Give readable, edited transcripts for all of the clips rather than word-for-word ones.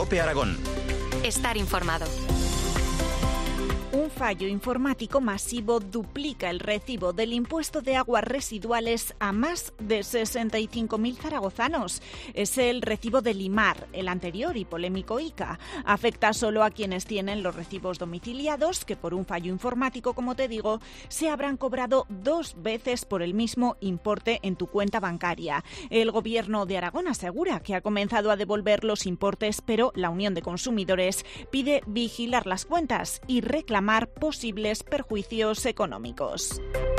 COPE Aragón. Estar informado. Un fallo informático masivo duplica el recibo del impuesto de aguas residuales a más de 65.000 zaragozanos. Es el recibo del IMAR, el anterior y polémico ICA. Afecta solo a quienes tienen los recibos domiciliados, que por un fallo informático, como te digo, se habrán cobrado 2 veces por el mismo importe en tu cuenta bancaria. El Gobierno de Aragón asegura que ha comenzado a devolver los importes, pero la Unión de Consumidores pide vigilar las cuentas y reclamar posibles perjuicios económicos.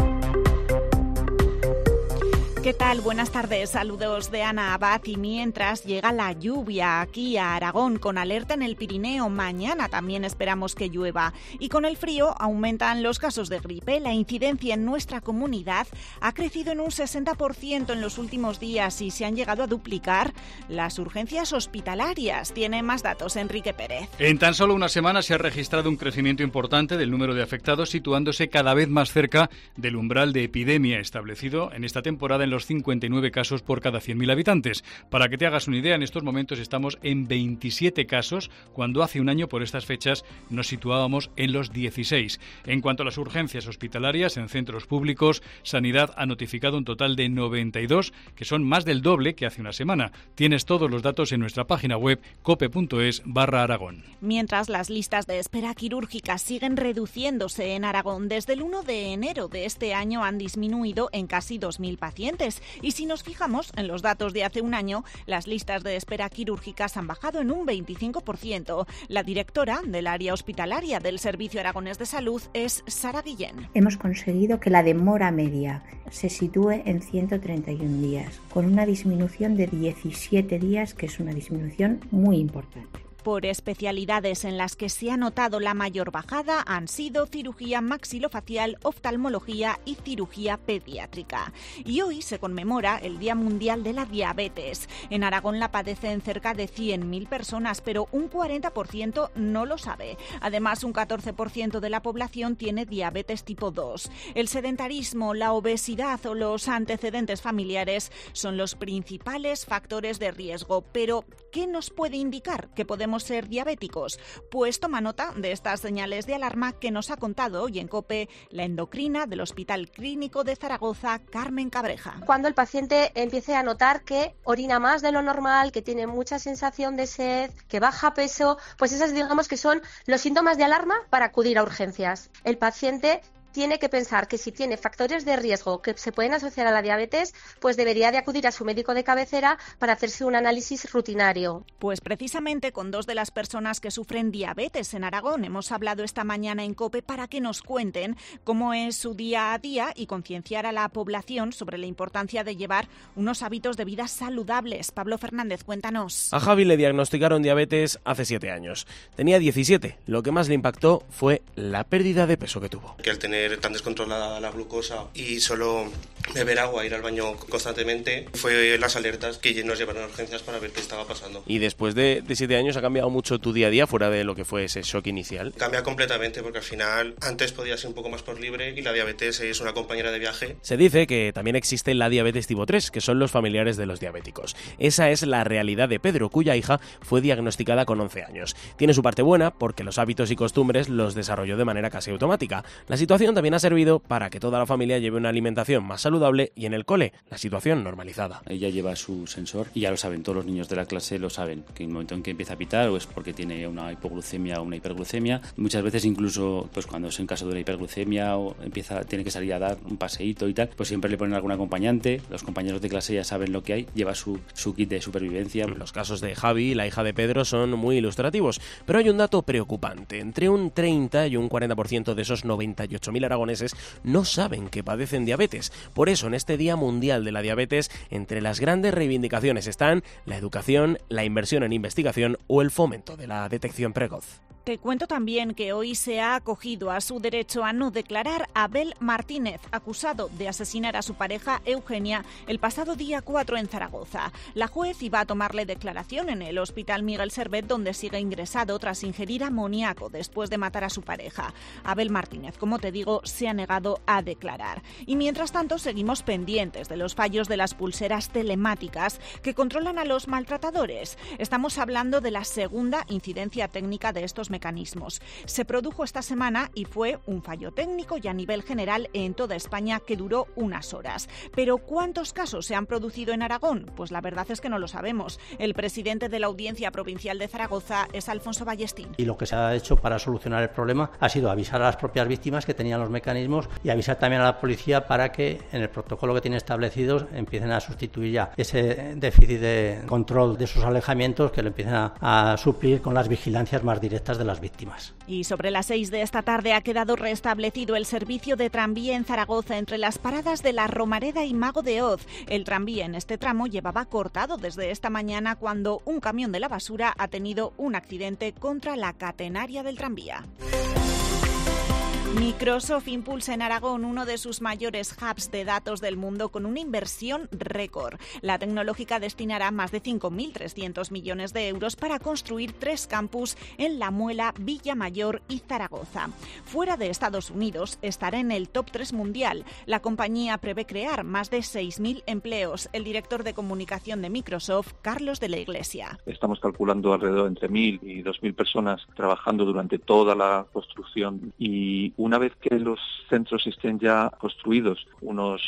¿Qué tal? Buenas tardes, saludos de Ana Abad. Y mientras llega la lluvia aquí a Aragón, con alerta en el Pirineo, mañana también esperamos que llueva. Y con el frío aumentan los casos de gripe. La incidencia en nuestra comunidad ha crecido en un 60% en los últimos días y se han llegado a duplicar las urgencias hospitalarias. Tiene más datos Enrique Pérez. En tan solo una semana se ha registrado un crecimiento importante del número de afectados, situándose cada vez más cerca del umbral de epidemia establecido en esta temporada en los 59 casos por cada 100.000 habitantes. Para que te hagas una idea, en estos momentos estamos en 27 casos, cuando hace un año por estas fechas nos situábamos en los 16. En cuanto a las urgencias hospitalarias en centros públicos, Sanidad ha notificado un total de 92, que son más del doble que hace una semana. Tienes todos los datos en nuestra página web cope.es/Aragón. Mientras las listas de espera quirúrgica siguen reduciéndose en Aragón, desde el 1 de enero de este año han disminuido en casi 2.000 pacientes. Y si nos fijamos en los datos de hace un año, las listas de espera quirúrgicas han bajado en un 25%. La directora del área hospitalaria del Servicio Aragonés de Salud es Sara Guillén. Hemos conseguido que la demora media se sitúe en 131 días, con una disminución de 17 días, que es una disminución muy importante. Por especialidades en las que se ha notado la mayor bajada han sido cirugía maxilofacial, oftalmología y cirugía pediátrica. Y hoy se conmemora el Día Mundial de la Diabetes. En Aragón la padecen cerca de 100.000 personas, pero un 40% no lo sabe. Además, un 14% de la población tiene diabetes tipo 2. El sedentarismo, la obesidad o los antecedentes familiares son los principales factores de riesgo. Pero, ¿qué nos puede indicar que podemos ser diabéticos? Pues toma nota de estas señales de alarma que nos ha contado hoy en COPE la endocrina del Hospital Clínico de Zaragoza, Carmen Cabreja. Cuando el paciente empiece a notar que orina más de lo normal, que tiene mucha sensación de sed, que baja peso, pues esas digamos que son los síntomas de alarma para acudir a urgencias. El paciente tiene que pensar que si tiene factores de riesgo que se pueden asociar a la diabetes, pues debería de acudir a su médico de cabecera para hacerse un análisis rutinario. Pues precisamente con 2 de las personas que sufren diabetes en Aragón hemos hablado esta mañana en COPE para que nos cuenten cómo es su día a día y concienciar a la población sobre la importancia de llevar unos hábitos de vida saludables. Pablo Fernández, cuéntanos. A Javi le diagnosticaron diabetes hace 7 años. Tenía 17. Lo que más le impactó fue la pérdida de peso que tuvo. Que al tener tan descontrolada la glucosa y solo beber agua, ir al baño constantemente, fue las alertas que nos llevaron a urgencias para ver qué estaba pasando. Y después de 7 años, ¿ha cambiado mucho tu día a día fuera de lo que fue ese shock inicial? Cambia completamente, porque al final antes podías ir un poco más por libre y la diabetes es una compañera de viaje. Se dice que también existe la diabetes tipo 3, que son los familiares de los diabéticos. Esa es la realidad de Pedro, cuya hija fue diagnosticada con 11 años. Tiene su parte buena porque los hábitos y costumbres los desarrolló de manera casi automática. La situación también ha servido para que toda la familia lleve una alimentación más saludable y en el cole la situación normalizada. Ella lleva su sensor y ya lo saben, todos los niños de la clase lo saben, que en el momento en que empieza a pitar o es porque tiene una hipoglucemia o una hiperglucemia. Muchas veces incluso pues cuando es en caso de una hiperglucemia o tiene que salir a dar un paseíto y tal, pues siempre le ponen algún acompañante. Los compañeros de clase ya saben lo que hay, lleva su kit de supervivencia. Los casos de Javi y la hija de Pedro son muy ilustrativos, pero hay un dato preocupante. Entre un 30 y un 40% de esos 98.000 aragoneses no saben que padecen diabetes. Por eso, en este Día Mundial de la Diabetes, entre las grandes reivindicaciones están la educación, la inversión en investigación o el fomento de la detección precoz. Te cuento también que hoy se ha acogido a su derecho a no declarar Abel Martínez, acusado de asesinar a su pareja Eugenia el pasado día 4 en Zaragoza. La juez iba a tomarle declaración en el Hospital Miguel Servet, donde sigue ingresado tras ingerir amoníaco después de matar a su pareja. Abel Martínez, como te digo, se ha negado a declarar. Y mientras tanto seguimos pendientes de los fallos de las pulseras telemáticas que controlan a los maltratadores. Estamos hablando de la segunda incidencia técnica de estos mecanismos. Se produjo esta semana y fue un fallo técnico y a nivel general en toda España que duró unas horas. Pero ¿cuántos casos se han producido en Aragón? Pues la verdad es que no lo sabemos. El presidente de la Audiencia Provincial de Zaragoza es Alfonso Ballestín. Y lo que se ha hecho para solucionar el problema ha sido avisar a las propias víctimas que tenían los mecanismos y avisar también a la policía para que en el protocolo que tiene establecidos empiecen a sustituir ya ese déficit de control de esos alejamientos, que lo empiecen a suplir con las vigilancias más directas de las víctimas. Y sobre las 6 de esta tarde ha quedado restablecido el servicio de tranvía en Zaragoza entre las paradas de La Romareda y Mago de Oz. El tranvía en este tramo llevaba cortado desde esta mañana cuando un camión de la basura ha tenido un accidente contra la catenaria del tranvía. Microsoft impulsa en Aragón uno de sus mayores hubs de datos del mundo con una inversión récord. La tecnológica destinará más de 5.300 millones de euros para construir 3 campus en La Muela, Villamayor y Zaragoza. Fuera de Estados Unidos estará en el top 3 mundial. La compañía prevé crear más de 6.000 empleos. El director de comunicación de Microsoft, Carlos de la Iglesia. Estamos calculando alrededor entre 1.000 y 2.000 personas trabajando durante toda la construcción, y una vez que los centros estén ya construidos, unos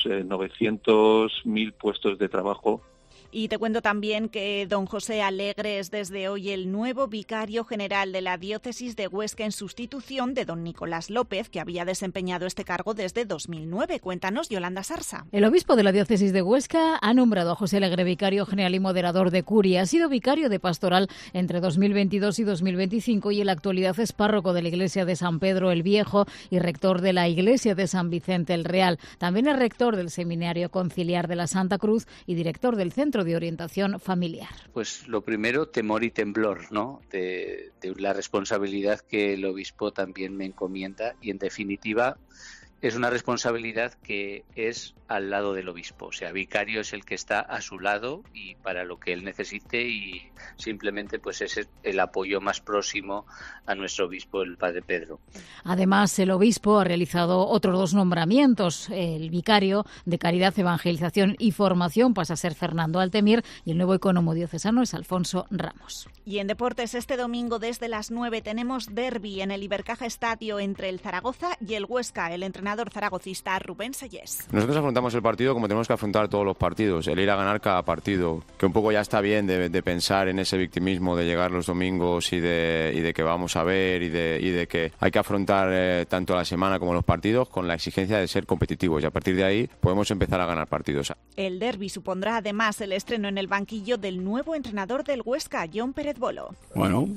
900.000 puestos de trabajo. Y te cuento también que don José Alegre es desde hoy el nuevo vicario general de la diócesis de Huesca en sustitución de don Nicolás López, que había desempeñado este cargo desde 2009. Cuéntanos, Yolanda Sarsa. El obispo de la diócesis de Huesca ha nombrado a José Alegre vicario general y moderador de Curia. Ha sido vicario de pastoral entre 2022 y 2025 y en la actualidad es párroco de la iglesia de San Pedro el Viejo y rector de la iglesia de San Vicente el Real. También es rector del Seminario Conciliar de la Santa Cruz y director del Centro de Orientación Familiar. Pues lo primero, temor y temblor, ¿no? De la responsabilidad que el obispo también me encomienda, y en definitiva es una responsabilidad que es al lado del obispo, o sea, vicario es el que está a su lado y para lo que él necesite, y simplemente pues es el apoyo más próximo a nuestro obispo, el padre Pedro. Además, el obispo ha realizado otros 2 nombramientos. El vicario de Caridad, Evangelización y Formación pasa a ser Fernando Altemir y el nuevo ecónomo diocesano es Alfonso Ramos. Y en deportes, este domingo desde las 9 tenemos derbi en el Ibercaja Estadio entre el Zaragoza y el Huesca. El entrenador zaragocista Rubén Sellés. Nosotros afrontamos el partido como tenemos que afrontar todos los partidos, el ir a ganar cada partido, que un poco ya está bien de pensar en ese victimismo de llegar los domingos y de que vamos a ver y de que hay que afrontar tanto la semana como los partidos con la exigencia de ser competitivos, y a partir de ahí podemos empezar a ganar partidos. El derbi supondrá además el estreno en el banquillo del nuevo entrenador del Huesca, Jon Pérez Bolo. Bueno,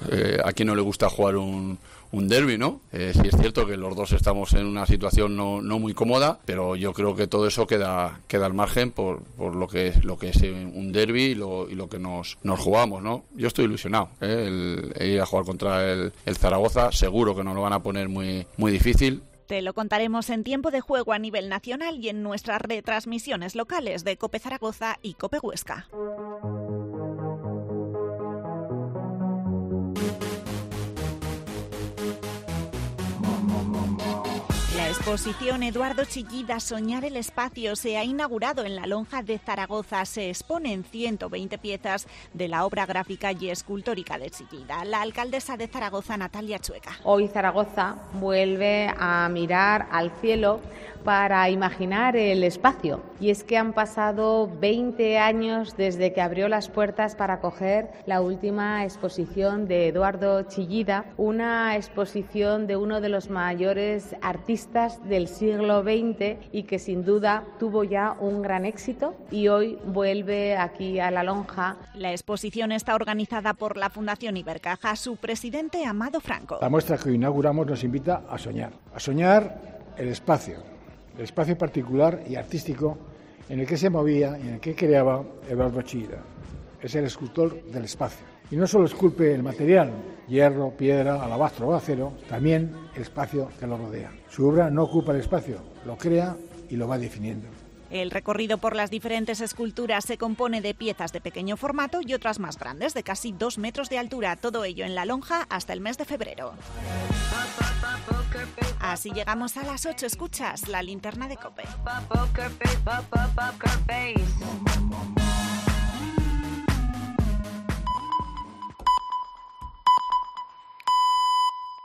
a quien no le gusta jugar un derbi, ¿no? Sí es cierto que los dos estamos en una situación no muy cómoda, pero yo creo que todo eso queda al margen por lo que es un derbi y lo que nos jugamos, ¿no? Yo estoy ilusionado, el ir a jugar contra el Zaragoza, seguro que nos lo van a poner muy, muy difícil. Te lo contaremos en tiempo de juego a nivel nacional y en nuestras retransmisiones locales de COPE Zaragoza y COPE Huesca. La exposición Eduardo Chillida, Soñar el Espacio, se ha inaugurado en la Lonja de Zaragoza. Se exponen 120 piezas de la obra gráfica y escultórica de Chillida. La alcaldesa de Zaragoza, Natalia Chueca. Hoy Zaragoza vuelve a mirar al cielo para imaginar el espacio. Y es que han pasado 20 años desde que abrió las puertas para acoger la última exposición de Eduardo Chillida, una exposición de uno de los mayores artistas del siglo XX y que sin duda tuvo ya un gran éxito y hoy vuelve aquí a la Lonja. La exposición está organizada por la Fundación Ibercaja. Su presidente, Amado Franco. La muestra que hoy inauguramos nos invita a soñar el espacio particular y artístico en el que se movía y en el que creaba Eduardo Chillida. es el escultor del espacio. Y no solo esculpe el material, hierro, piedra, alabastro o acero, también el espacio que lo rodea. Su obra no ocupa el espacio, lo crea y lo va definiendo. El recorrido por las diferentes esculturas se compone de piezas de pequeño formato y otras más grandes, de casi 2 metros de altura, todo ello en La Lonja hasta el mes de febrero. Así llegamos a las 8, escuchas la linterna de COPE.